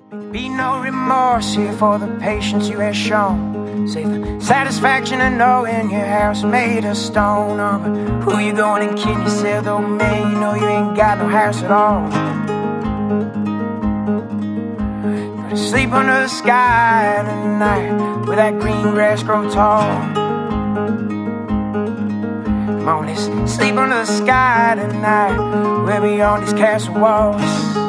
Be no remorse here for the patience you have shown. Save the satisfaction of knowing your house made of stone. Oh, but who you going and kidding yourself, though, man? You know you ain't got no house at all. Gotta sleep under the sky tonight, where that green grass grow tall. Come on, let's sleep under the sky tonight, where beyond these castle walls.